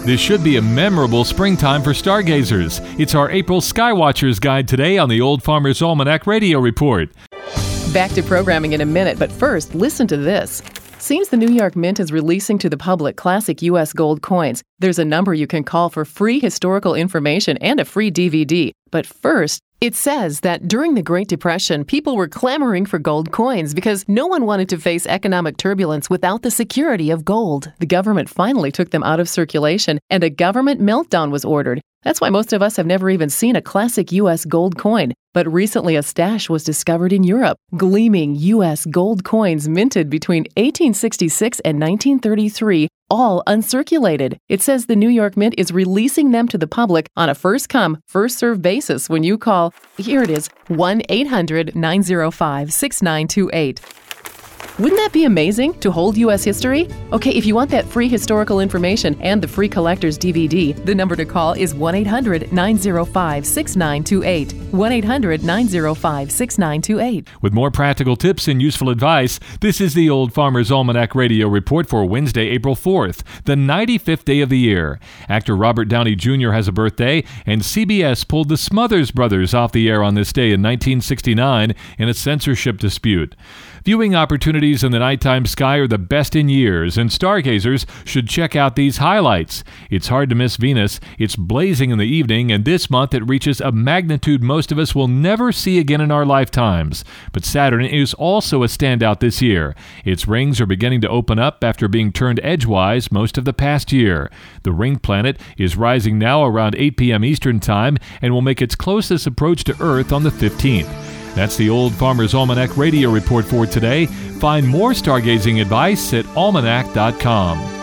This should be a memorable springtime for stargazers. It's our April Skywatchers Guide today on the Old Farmer's Almanac Radio Report. Back to programming in a minute, but first, listen to this. Seems the New York Mint is releasing to the public classic U.S. gold coins. There's a number you can call for free historical information and a free DVD. But first, it says that during the Great Depression, people were clamoring for gold coins because no one wanted to face economic turbulence without the security of gold. The government finally took them out of circulation, and a government meltdown was ordered. That's why most of us have never even seen a classic U.S. gold coin. But recently a stash was discovered in Europe. Gleaming U.S. gold coins minted between 1866 and 1933, all uncirculated. It says the New York Mint is releasing them to the public on a first-come, first-served basis when you call, here it is, 1-800-905-6928. Wouldn't that be amazing to hold U.S. history? Okay, if you want that free historical information and the free collector's DVD, the number to call is 1-800-905-6928. 1-800-905-6928. With more practical tips and useful advice, this is the Old Farmer's Almanac Radio Report for Wednesday, April 4th, the 95th day of the year. Actor Robert Downey Jr. has a birthday, and CBS pulled the Smothers Brothers off the air on this day in 1969 in a censorship dispute. Viewing opportunities in the nighttime sky are the best in years, and stargazers should check out these highlights. It's hard to miss Venus. It's blazing in the evening, and this month it reaches a magnitude most of us will never see again in our lifetimes. But Saturn is also a standout this year. Its rings are beginning to open up after being turned edgewise most of the past year. The ring planet is rising now around 8 p.m. Eastern Time and will make its closest approach to Earth on the 15th. That's the Old Farmer's Almanac Radio Report for today. Find more stargazing advice at almanac.com.